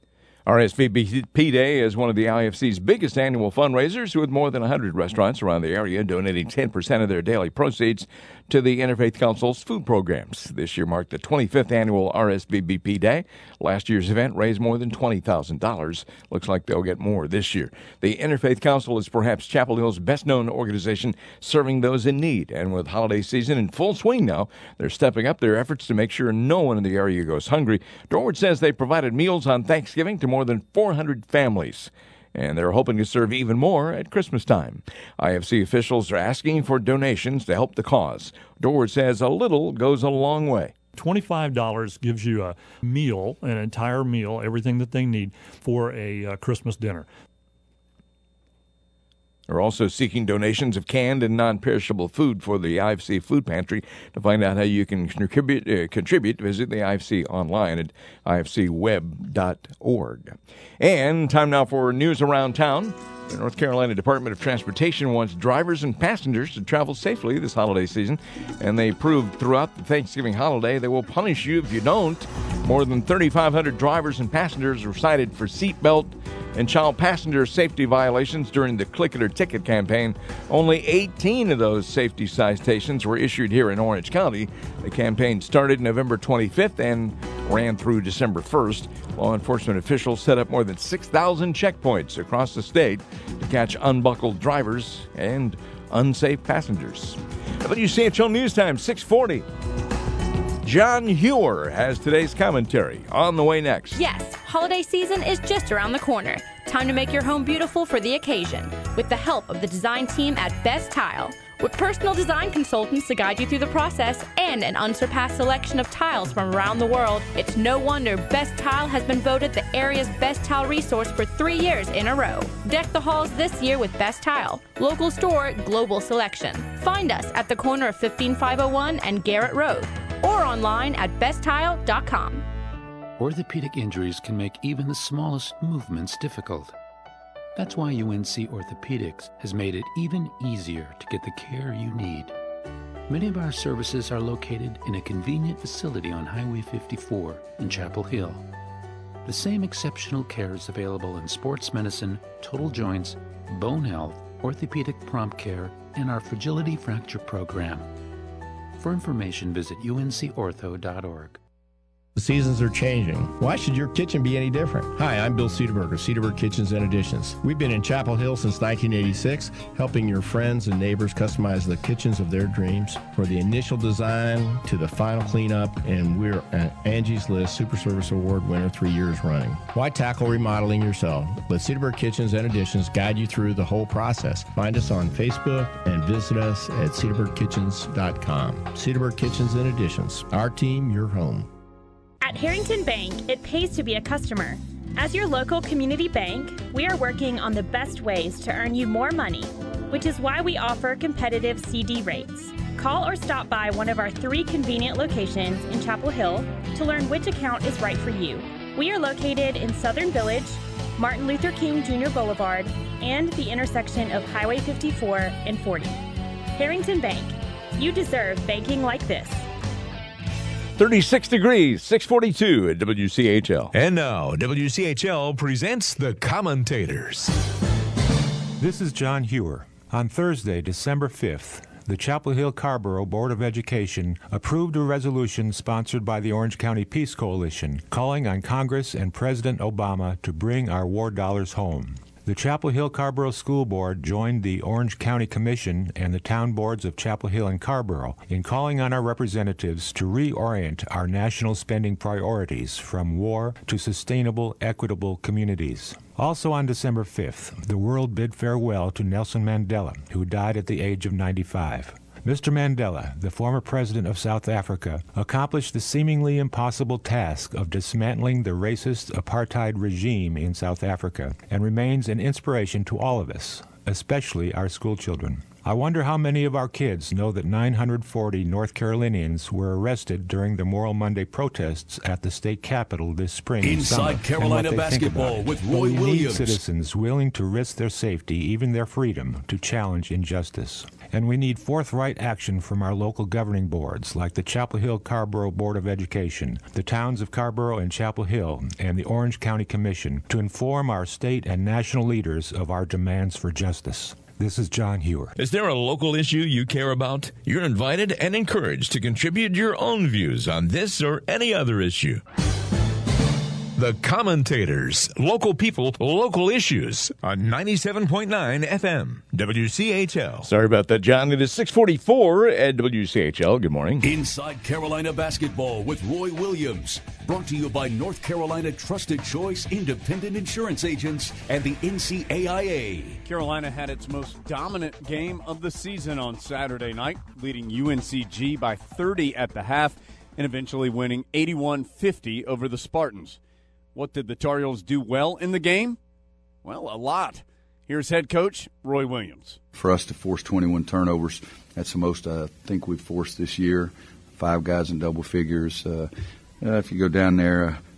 R S V V P Day is one of the I F C's biggest annual fundraisers, with more than one hundred restaurants around the area donating ten percent of their daily proceeds to the Interfaith Council's food programs. This year marked the twenty-fifth annual R S V V P Day. Last year's event raised more than twenty thousand dollars. Looks like they'll get more this year. The Interfaith Council is perhaps Chapel Hill's best-known organization serving those in need, and with holiday season in full swing now, they're stepping up their efforts to make sure no one in the area goes hungry. Dorward says they provided meals on Thanksgiving to more than four hundred families, and they're hoping to serve even more at Christmas time. I F C officials are asking for donations to help the cause. Dorward says a little goes a long way. twenty-five dollars gives you a meal, an entire meal, everything that they need for a uh, Christmas dinner. They're also seeking donations of canned and non-perishable food for the I F C Food Pantry. To find out how you can contribute, uh, contribute, visit the I F C online at I F C web dot org. And time now for news around town. The North Carolina Department of Transportation wants drivers and passengers to travel safely this holiday season, and they proved throughout the Thanksgiving holiday they will punish you if you don't. More than thirty-five hundred drivers and passengers were cited for seatbelt and child passenger safety violations during the Click It or Ticket campaign. Only eighteen of those safety citations were issued here in Orange County. The campaign started November twenty-fifth and ran through December first. Law enforcement officials set up more than six thousand checkpoints across the state to catch unbuckled drivers and unsafe passengers. W C H L News Time, six forty. John Hewer has today's commentary. On the way next. Yes, holiday season is just around the corner. Time to make your home beautiful for the occasion with the help of the design team at Best Tile. With personal design consultants to guide you through the process and an unsurpassed selection of tiles from around the world, it's no wonder Best Tile has been voted the area's best tile resource for three years in a row. Deck the halls this year with Best Tile. Local store, global selection. Find us at the corner of fifteen five oh one and Garrett Road or online at best tile dot com. Orthopedic injuries can make even the smallest movements difficult. That's why U N C Orthopedics has made it even easier to get the care you need. Many of our services are located in a convenient facility on Highway fifty-four in Chapel Hill. The same exceptional care is available in sports medicine, total joints, bone health, orthopedic prompt care, and our fragility fracture program. For information, visit U N C ortho dot org. The seasons are changing. Why should your kitchen be any different? Hi, I'm Bill Cedarberg of Cedarberg Kitchens and Additions. We've been in Chapel Hill since nineteen eighty-six, helping your friends and neighbors customize the kitchens of their dreams. For the initial design to the final cleanup, and we're an Angie's List Super Service Award winner three years running. Why tackle remodeling yourself? Let Cedarberg Kitchens and Additions guide you through the whole process. Find us on Facebook and visit us at cedarburg kitchens dot com. Cedarberg Kitchens and Additions. Our team, your home. At Harrington Bank, it pays to be a customer. As your local community bank, we are working on the best ways to earn you more money, which is why we offer competitive C D rates. Call or stop by one of our three convenient locations in Chapel Hill to learn which account is right for you. We are located in Southern Village, Martin Luther King Junior Boulevard, and the intersection of Highway fifty-four and forty. Harrington Bank, you deserve banking like this. thirty-six degrees, six forty-two at W C H L. And now, W C H L presents The Commentators. This is John Hewer. On Thursday, December fifth, the Chapel Hill Carrboro Board of Education approved a resolution sponsored by the Orange County Peace Coalition calling on Congress and President Obama to bring our war dollars home. The Chapel Hill Carrboro School Board joined the Orange County Commission and the town boards of Chapel Hill and Carrboro in calling on our representatives to reorient our national spending priorities from war to sustainable, equitable communities. Also on December fifth, the world bid farewell to Nelson Mandela, who died at the age of ninety-five. Mister Mandela, the former president of South Africa, accomplished the seemingly impossible task of dismantling the racist apartheid regime in South Africa and remains an inspiration to all of us, especially our schoolchildren. I wonder how many of our kids know that nine hundred forty North Carolinians were arrested during the Moral Monday protests at the state capitol this spring. Inside Carolina Basketball with Roy we Williams. Need citizens willing to risk their safety, even their freedom, to challenge injustice. And we need forthright action from our local governing boards, like the Chapel Hill Carrboro Board of Education, the towns of Carrboro and Chapel Hill, and the Orange County Commission, to inform our state and national leaders of our demands for justice. This is John Hewer. Is there a local issue you care about? You're invited and encouraged to contribute your own views on this or any other issue. The Commentators, local people, local issues on ninety-seven point nine F M, W C H L. Sorry about that, John. It is six forty-four at W C H L. Good morning. Inside Carolina Basketball with Roy Williams. Brought to you by North Carolina Trusted Choice Independent Insurance Agents and the N C A I A. Carolina had its most dominant game of the season on Saturday night, leading U N C G by thirty at the half and eventually winning eighty-one fifty over the Spartans. What did the Tar Heels do well in the game? Well, a lot. Here's head coach Roy Williams. For us to force twenty-one turnovers, that's the most I think we've forced this year. Five guys in double figures. Uh, uh, if you go down there, uh,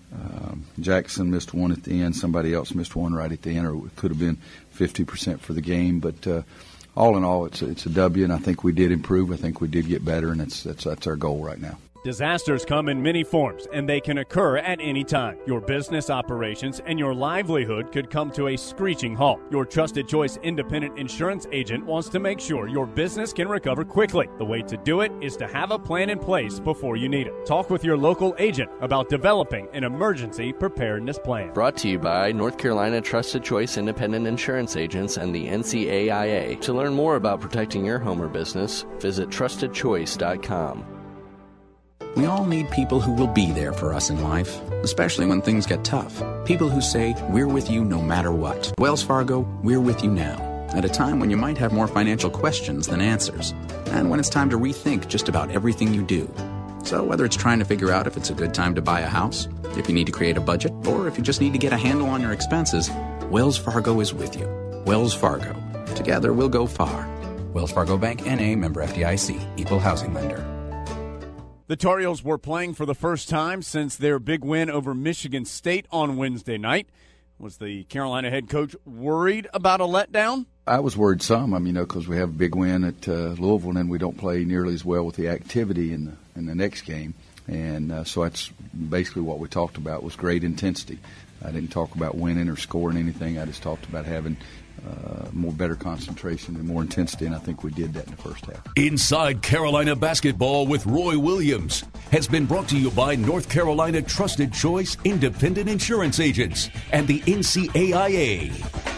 Um, Jackson missed one at the end. Somebody else missed one right at the end, or it could have been fifty percent for the game. But uh, all in all, it's a, it's a W, and I think we did improve. I think we did get better, and it's, that's, that's our goal right now. Disasters come in many forms, and they can occur at any time. Your business operations and your livelihood could come to a screeching halt. Your Trusted Choice independent insurance agent wants to make sure your business can recover quickly. The way to do it is to have a plan in place before you need it. Talk with your local agent about developing an emergency preparedness plan. Brought to you by North Carolina Trusted Choice independent insurance agents and the N C A I A. To learn more about protecting your home or business, visit trusted choice dot com. We all need people who will be there for us in life, especially when things get tough. People who say, we're with you no matter what. Wells Fargo, we're with you now, at a time when you might have more financial questions than answers, and when it's time to rethink just about everything you do. So whether it's trying to figure out if it's a good time to buy a house, if you need to create a budget, or if you just need to get a handle on your expenses, Wells Fargo is with you. Wells Fargo. Together we'll go far. Wells Fargo Bank, N A, member F D I C, equal housing lender. The Tar Heels were playing for the first time since their big win over Michigan State on Wednesday night. Was the Carolina head coach worried about a letdown? I was worried some, I mean, you know, because we have a big win at uh, Louisville, and then we don't play nearly as well with the activity in the in the next game. And uh, so that's basically what we talked about was great intensity. I didn't talk about winning or scoring anything. I just talked about having Uh, more better concentration and more intensity, and I think we did that in the first half. Inside Carolina Basketball with Roy Williams has been brought to you by North Carolina Trusted Choice Independent Insurance Agents and the N C A I A.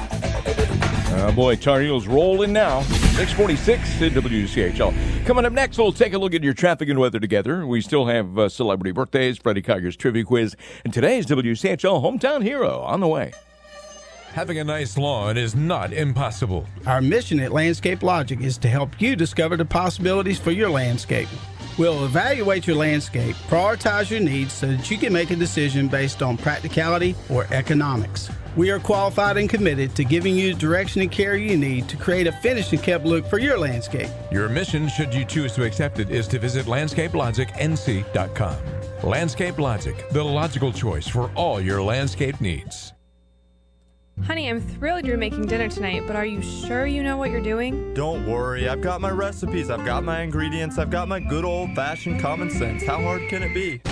Oh boy, Tar Heels rolling now. six forty-six at W C H L. Coming up next, we'll take a look at your traffic and weather together. We still have uh, celebrity birthdays, Freddie Kiger's trivia quiz, and today's W C H L Hometown Hero on the way. Having a nice lawn is not impossible. Our mission at Landscape Logic is to help you discover the possibilities for your landscape. We'll evaluate your landscape, prioritize your needs so that you can make a decision based on practicality or economics. We are qualified and committed to giving you the direction and care you need to create a finished and kept look for your landscape. Your mission, should you choose to accept it, is to visit landscape logic N C dot com. Landscape Logic, the logical choice for all your landscape needs. Honey, I'm thrilled you're making dinner tonight, but are you sure you know what you're doing? Don't worry, I've got my recipes, I've got my ingredients, I've got my good old-fashioned common sense. How hard can it be?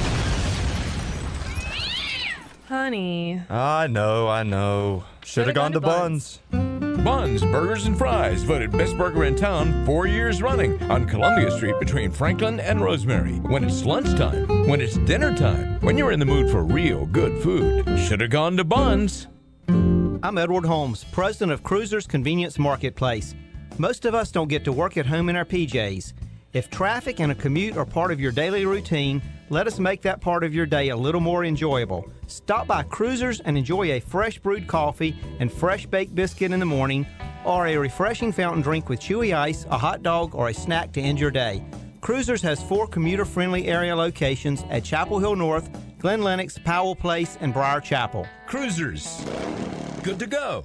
Honey. I know, I know. Should have gone, gone to Buns. Buns, Burgers, and Fries, voted best burger in town four years running on Columbia Street between Franklin and Rosemary. When it's lunchtime, when it's dinner time, when you're in the mood for real good food, should have gone to Buns. I'm Edward Holmes, president of Cruisers Convenience Marketplace. Most of us don't get to work at home in our P Js. If traffic and a commute are part of your daily routine, let us make that part of your day a little more enjoyable. Stop by Cruisers and enjoy a fresh brewed coffee and fresh baked biscuit in the morning, or a refreshing fountain drink with chewy ice, a hot dog, or a snack to end your day. Cruisers has four commuter-friendly area locations at Chapel Hill North, Glen Lennox, Powell Place, and Briar Chapel. Cruisers. Good to go.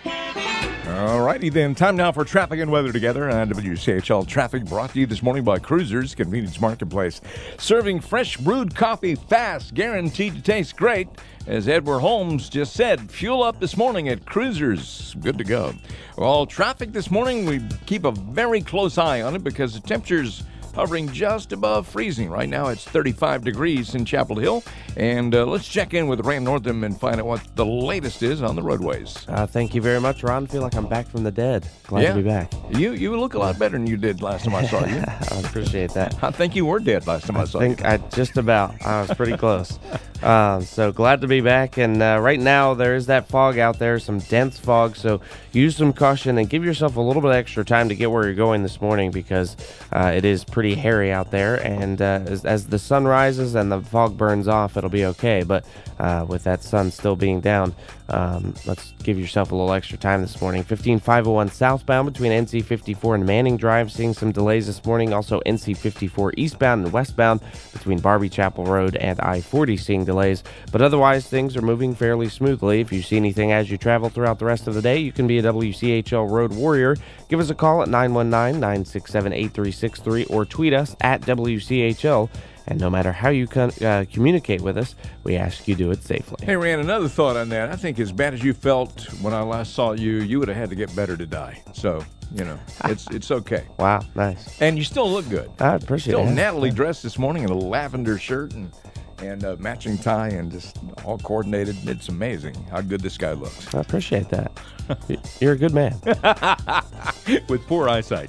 All righty then. Time now for traffic and weather together on W C H L Traffic, brought to you this morning by Cruisers Convenience Marketplace. Serving fresh brewed coffee fast, guaranteed to taste great. As Edward Holmes just said, fuel up this morning at Cruisers. Good to go. Well, traffic this morning, we keep a very close eye on it because the temperature's hovering just above freezing. Right now it's thirty-five degrees in Chapel Hill. And uh, let's check in with Rand Northam and find out what the latest is on the roadways. Uh, thank you very much, Ron. I feel like I'm back from the dead. Glad yeah. to be back. You you look a lot better than you did last time I saw you. I appreciate that. I think you were dead last time I, I saw think you. I just about. I was pretty close. Uh, so glad to be back. And uh, right now there is that fog out there, some dense fog. So use some caution and give yourself a little bit extra time to get where you're going this morning because uh, it is pretty hairy out there. And uh, as, as the sun rises and the fog burns off, it'll be okay. But uh, with that sun still being down, um, let's give yourself a little extra time this morning. fifteen five oh one southbound between N C fifty-four and Manning Drive, seeing some delays this morning. Also N C fifty-four eastbound and westbound between Barbie Chapel Road and I forty, seeing delays delays. But otherwise, things are moving fairly smoothly. If you see anything as you travel throughout the rest of the day, you can be a W C H L Road Warrior. Give us a call at nine one nine, nine six seven, eight three six three or tweet us at W C H L. And no matter how you con- uh, communicate with us, we ask you do it safely. Hey, Rand, another thought on that. I think as bad as you felt when I last saw you, you would have had to get better to die. So, you know, it's it's okay. Wow, nice. And you still look good. I appreciate still it. Still Natalie dressed this morning in a lavender shirt and and a matching tie and just all coordinated. It's amazing how good this guy looks. I appreciate that. You're a good man. With poor eyesight.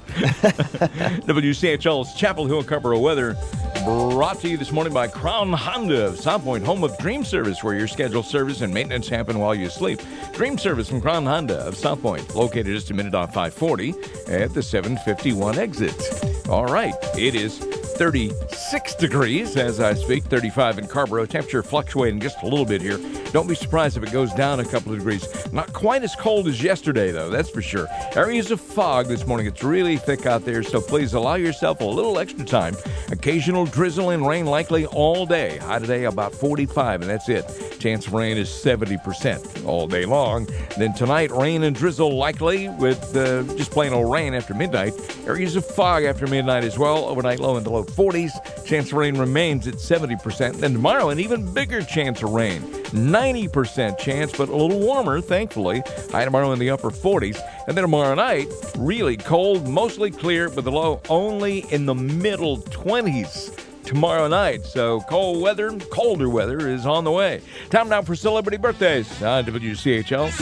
W C H L's Chapel Hill Carrboro weather brought to you this morning by Crown Honda of South Point, home of Dream Service, where your scheduled service and maintenance happen while you sleep. Dream Service from Crown Honda of South Point, located just a minute off five forty at the seven fifty-one exit. All right, it is thirty-six degrees as I speak, thirty-five in Carrboro. Temperature fluctuating just a little bit here. Don't be surprised if it goes down a couple of degrees. Not quite as cold as yesterday, though, that's for sure. Areas of fog this morning. It's really thick out there, so please allow yourself a little extra time. Occasional drizzle and rain likely all day. High today about forty-five, and that's it. Chance of rain is seventy percent all day long. Then tonight, rain and drizzle likely with uh, just plain old rain after midnight. Areas of fog after midnight as well. Overnight low in the low forties. Chance of rain remains at seventy percent. Then tomorrow, an even bigger chance of rain. ninety percent chance, but a little warmer, thankfully. High tomorrow in the upper forties. And then tomorrow night, really cold, mostly clear, with the low only in the middle twenties. Tomorrow night. So cold weather, colder weather is on the way. Time now for celebrity birthdays on W C H L.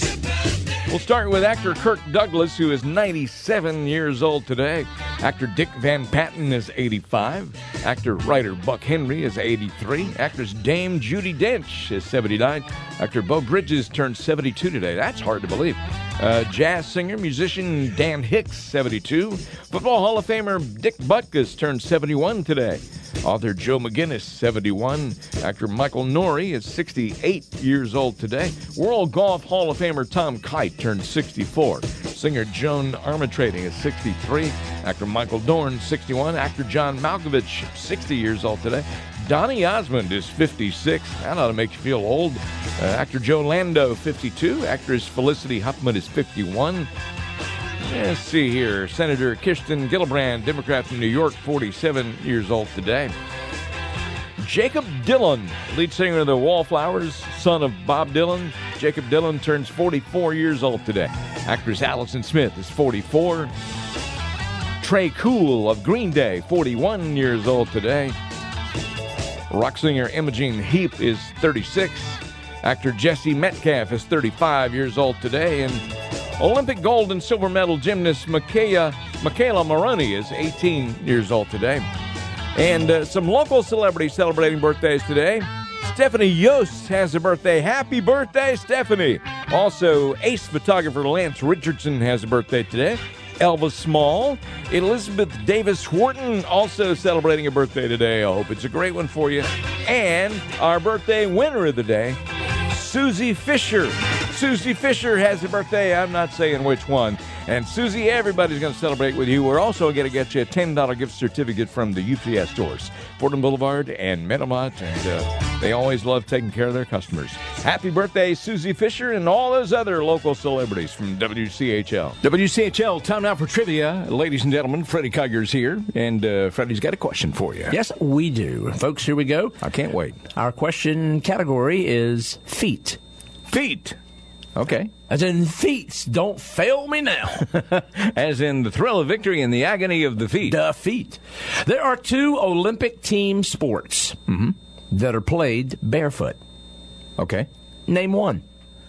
We'll start with actor Kirk Douglas, who is ninety-seven years old today. Actor Dick Van Patten is eighty-five. Actor-writer Buck Henry is eighty-three. Actress Dame Judi Dench is seventy-nine. Actor Beau Bridges turned seventy-two today. That's hard to believe. Uh, jazz singer, musician Dan Hicks, seventy-two. Football Hall of Famer Dick Butkus turned seventy-one today. Author Joe McGinnis, seventy-one. Actor Michael Nouri is sixty-eight years old today. World Golf Hall of Famer Tom Kite turned sixty-four. Singer Joan Armatrading is sixty-three. Actor Michael Dorn, sixty-one. Actor John Malkovich, sixty years old today. Donny Osmond is fifty-six. That ought to make you feel old. Uh, actor Joe Lando, fifty-two. Actress Felicity Huffman is fifty-one. Let's see here. Senator Kirsten Gillibrand, Democrat from New York, forty-seven years old today. Jacob Dylan, lead singer of the Wallflowers, son of Bob Dylan. Jacob Dylan turns forty-four years old today. Actress Allison Smith is forty-four. Trey Cool of Green Day, forty-one years old today. Rock singer Imogen Heap is thirty-six. Actor Jesse Metcalf is thirty-five years old today. And Olympic gold and silver medal gymnast Michaela, Michaela Maroney is eighteen years old today. And uh, some local celebrities celebrating birthdays today. Stephanie Yost has a birthday. Happy birthday, Stephanie. Also, ace photographer Lance Richardson has a birthday today. Elvis Small. Elizabeth Davis Wharton also celebrating a birthday today. I hope it's a great one for you. And our birthday winner of the day, Susie Fisher. Susie Fisher has a birthday. I'm not saying which one. And Susie, everybody's going to celebrate with you. We're also going to get you a ten dollars gift certificate from the U P S stores, Fordham Boulevard and Metamont, and uh, they always love taking care of their customers. Happy birthday, Susie Fisher, and all those other local celebrities from W C H L. W C H L, time now for trivia. Ladies and gentlemen, Freddie Cugger's here, and uh, Freddie's got a question for you. Yes, we do. Folks, here we go. I can't wait. Our question category is feet. Feet. Okay. As in feet. Don't fail me now. As in the thrill of victory and the agony of the feet. The feet. There are two Olympic team sports mm-hmm. that are played barefoot. Okay. Name one.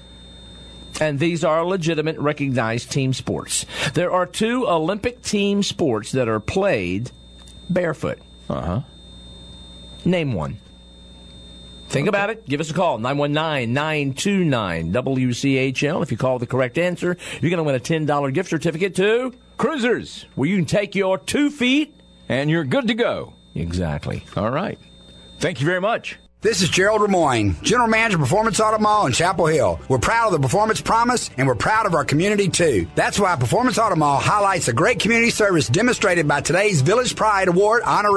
And these are legitimate, recognized team sports. There are two Olympic team sports that are played barefoot. Uh-huh. Name one. Think okay. about it. Give us a call, nine one nine, nine two nine, W C H L. If you call the correct answer, you're going to win a ten dollars gift certificate to Cruisers, where you can take your two feet, and you're good to go. Exactly. All right. Thank you very much. This is Gerald Lemoyne, General Manager of Performance Auto Mall in Chapel Hill. We're proud of the Performance Promise, and we're proud of our community, too. That's why Performance Auto Mall highlights the great community service demonstrated by today's Village Pride Award honoree.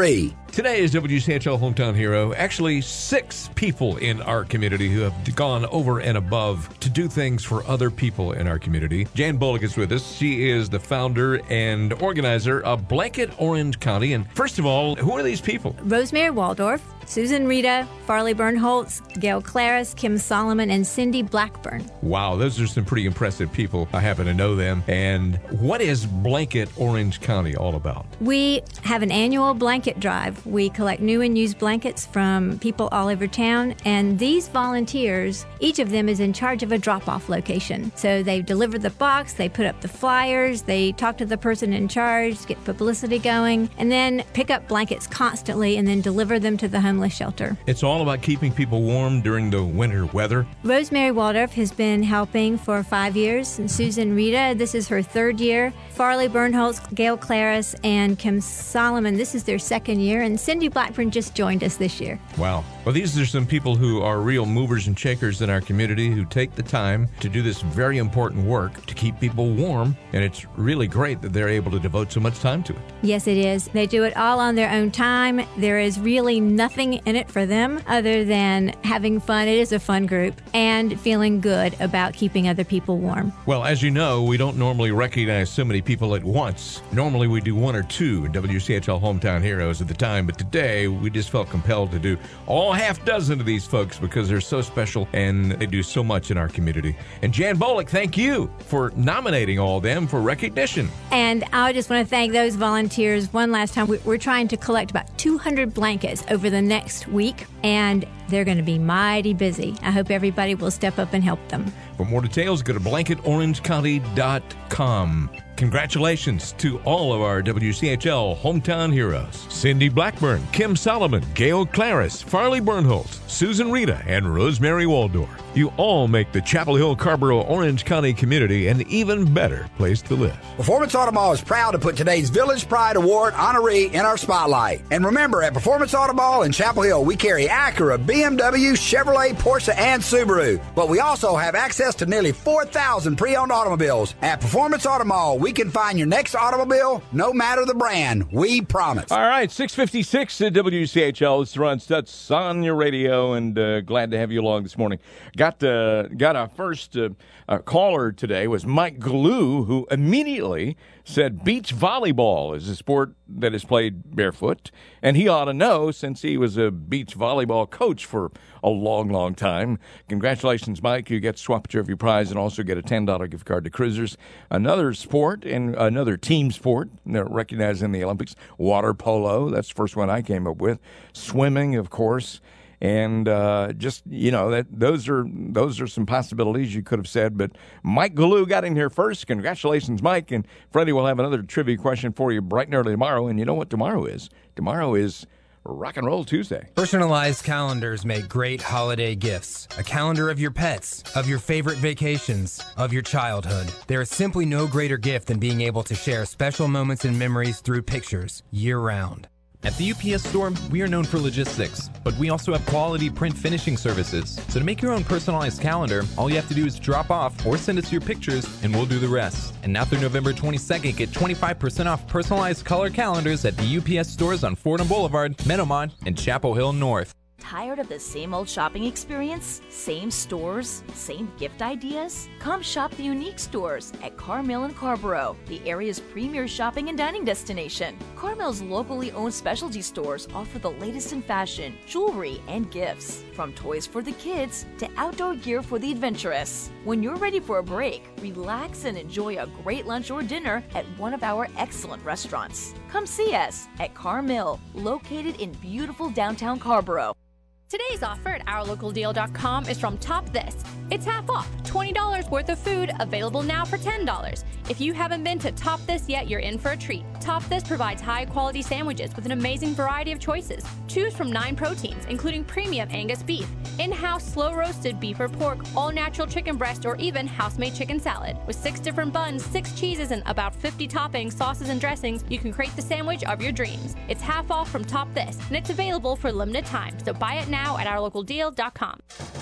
Today is W C H L Hometown Hero. Actually, six people in our community who have gone over and above to do things for other people in our community. Jan Bullock is with us. She is the founder and organizer of Blanket Orange County. And first of all, who are these people? Rosemary Waldorf, Susan Rita, Farley Bernholtz, Gail Claris, Kim Solomon, and Cindy Blackburn. Wow, those are some pretty impressive people. I happen to know them. And what is Blanket Orange County all about? We have an annual blanket drive. We collect new and used blankets from people all over town, and these volunteers, each of them is in charge of a drop-off location. So they deliver the box, they put up the flyers, they talk to the person in charge, get publicity going, and then pick up blankets constantly and then deliver them to the homeless shelter. It's all about keeping people warm during the winter weather. Rosemary Waldorf has been helping for five years, and Susan Rita, this is her third year. Farley Bernholtz, Gail Claris, and Kim Solomon, this is their second year, and Cindy Blackburn just joined us this year. Wow. Well, these are some people who are real movers and shakers in our community who take the time to do this very important work to keep people warm, and it's really great that they're able to devote so much time to it. Yes, it is. They do it all on their own time. There is really nothing in it for them other than having fun. It is a fun group, and feeling good about keeping other people warm. Well, as you know, we don't normally recognize so many people at once. Normally we do one or two W C H L Hometown Heroes at the time, but today we just felt compelled to do all half dozen of these folks because they're so special and they do so much in our community. And Jan Bullock, thank you for nominating all of them for recognition. And I just want to thank those volunteers one last time. We're trying to collect about two hundred blankets over the next week, and they're going to be mighty busy. I hope everybody will step up and help them. For more details, go to blanket orange county dot com. Congratulations to all of our W C H L Hometown Heroes. Cindy Blackburn, Kim Solomon, Gail Claris, Farley Bernholtz, Susan Rita, and Rosemary Waldorf. You all make the Chapel Hill Carrboro Orange County community an even better place to live. Performance Auto Mall is proud to put today's Village Pride Award honoree in our spotlight. And remember, at Performance Auto Mall in Chapel Hill, we carry Acura, B M W, Chevrolet, Porsche, and Subaru. But we also have access to nearly four thousand pre-owned automobiles. At Performance Auto Mall, we can find your next automobile, no matter the brand. We promise. All right, six fifty-six at W C H L. It's Ron Stutz on your radio, and uh, glad to have you along this morning. Got uh, got our first uh, uh, caller today was Mike Glue, who immediately said beach volleyball is a sport that is played barefoot, and he ought to know since he was a beach volleyball coach for a long, long time. Congratulations, Mike. You get to swap picture of your prize and also get a ten dollars gift card to Cruisers. Another sport and another team sport recognized in the Olympics, water polo. That's the first one I came up with. Swimming, of course. And uh, just, you know, that those are those are some possibilities you could have said. But Mike Glue got in here first. Congratulations, Mike. And Freddie will have another trivia question for you bright and early tomorrow. And you know what tomorrow is? Tomorrow is Rock and Roll Tuesday. Personalized calendars make great holiday gifts. A calendar of your pets, of your favorite vacations, of your childhood. There is simply no greater gift than being able to share special moments and memories through pictures year-round. At the U P S Store, we are known for logistics, but we also have quality print finishing services. So to make your own personalized calendar, all you have to do is drop off or send us your pictures, and we'll do the rest. And now through November twenty-second, get twenty-five percent off personalized color calendars at the U P S stores on Fordham Boulevard, Meadowmont, and Chapel Hill North. Tired of the same old shopping experience? Same stores? Same gift ideas? Come shop the unique stores at Carmill and Carrboro, the area's premier shopping and dining destination. Carmill's locally owned specialty stores offer the latest in fashion, jewelry, and gifts. From toys for the kids to outdoor gear for the adventurous. When you're ready for a break, relax and enjoy a great lunch or dinner at one of our excellent restaurants. Come see us at Carmill, located in beautiful downtown Carrboro. Today's offer at our local deal dot com is from Top This. It's half off, twenty dollars worth of food available now for ten dollars. If you haven't been to Top This yet, you're in for a treat. Top This provides high-quality sandwiches with an amazing variety of choices. Choose from nine proteins, including premium Angus beef, in-house slow-roasted beef or pork, all-natural chicken breast, or even house-made chicken salad. With six different buns, six cheeses, and about fifty toppings, sauces, and dressings, you can create the sandwich of your dreams. It's half off from Top This, and it's available for limited time, so buy it now at our local deal dot com.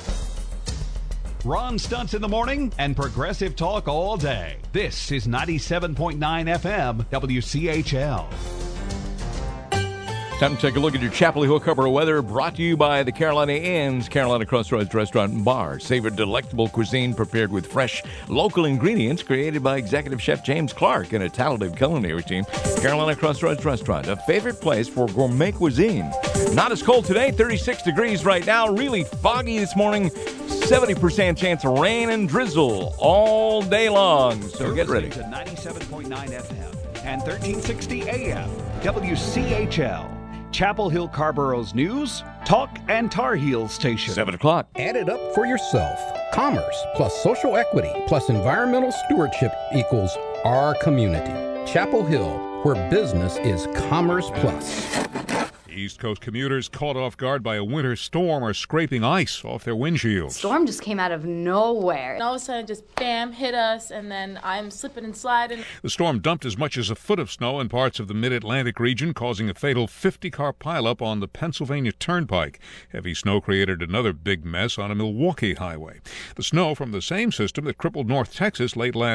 Ron Stutz in the morning and progressive talk all day. This is ninety-seven point nine F M W C H L. Time to take a look at your Chapel Hill Carrboro weather, brought to you by the Carolina Inn's Carolina Crossroads Restaurant and Bar. Savor delectable cuisine prepared with fresh, local ingredients created by Executive Chef James Clark and a talented culinary team. Carolina Crossroads Restaurant, a favorite place for gourmet cuisine. Not as cold today, thirty-six degrees right now. Really foggy this morning. seventy percent chance of rain and drizzle all day long. So get ready. To ninety-seven point nine F M and thirteen sixty A M W C H L. Chapel Hill Carrboro's news, talk, and Tar Heels station. Seven o'clock. Add it up for yourself. Commerce plus social equity plus environmental stewardship equals our community. Chapel Hill, where business is Commerce Plus. East Coast commuters caught off guard by a winter storm are scraping ice off their windshields. Storm just came out of nowhere. And all of a sudden, just bam, hit us, and then I'm slipping and sliding. The storm dumped as much as a foot of snow in parts of the mid-Atlantic region, causing a fatal fifty-car pileup on the Pennsylvania Turnpike. Heavy snow created another big mess on a Milwaukee highway. The snow from the same system that crippled North Texas late last